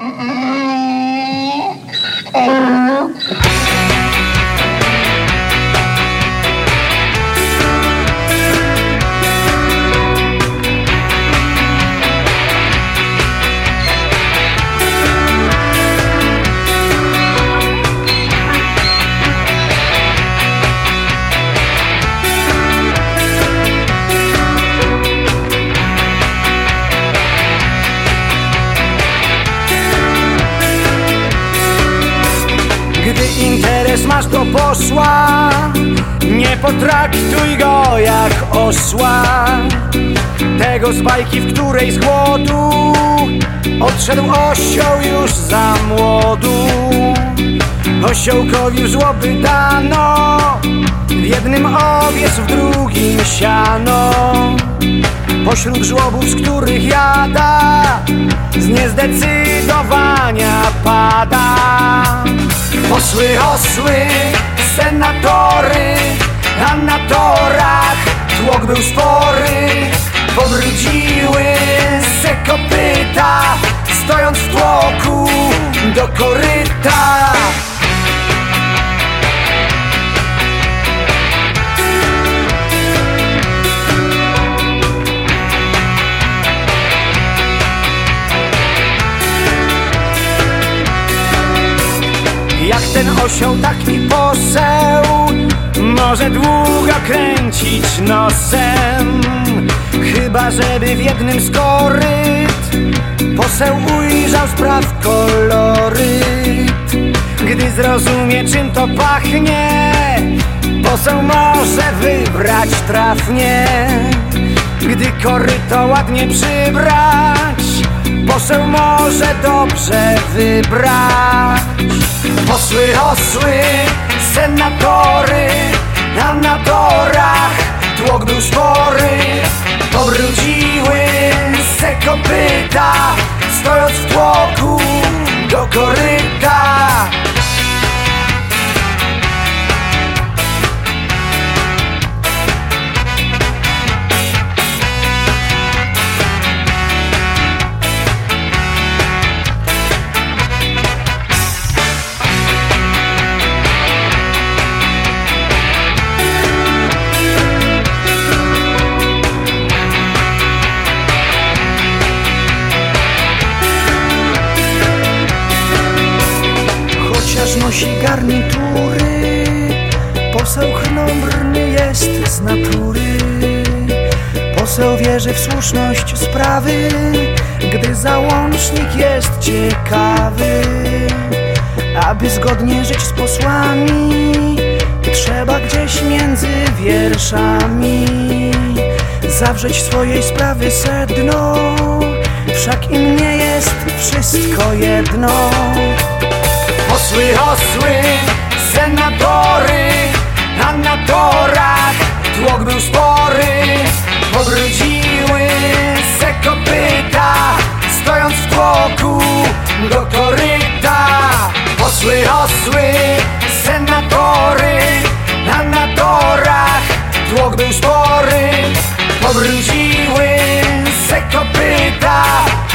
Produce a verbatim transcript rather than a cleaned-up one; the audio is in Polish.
Gdy interes masz do posła, nie potraktuj go jak osła. Tego z bajki, w której z głodu odszedł osioł już za młodu. Osiołkowi w żłoby dano, w jednym owiec, w drugim siano. Pośród żłobów, z których jada, z niezdecydowania pada. Posły, osły, senatory, a na torach tłok był spory. Powróciły se kopyta, stojąc w tłoku do koryta. Jak ten osioł, taki poseł może długo kręcić nosem, chyba żeby w jednym z koryt poseł ujrzał spraw koloryt. Gdy zrozumie, czym to pachnie, poseł może wybrać trafnie. Gdy koryto ładnie przybrać, poseł może dobrze wybrać. Posły, osły, senatory, a na torach tłok był spory. Powróciły se kopyta, stojąc w tłoku do koryta. Nosi garnitury, poseł chrnombrny jest z natury. Poseł wierzy w słuszność sprawy, gdy załącznik jest ciekawy. Aby zgodnie żyć z posłami, trzeba gdzieś między wierszami zawrzeć swojej sprawy sedno, wszak im nie jest wszystko jedno. Posły, osły, senatory, a na torach tłok był spory. Powróciły se kopyta, stojąc w tłoku do koryta. Posły, osły, senatory, a na torach tłok był spory. Powróciły se kopyta,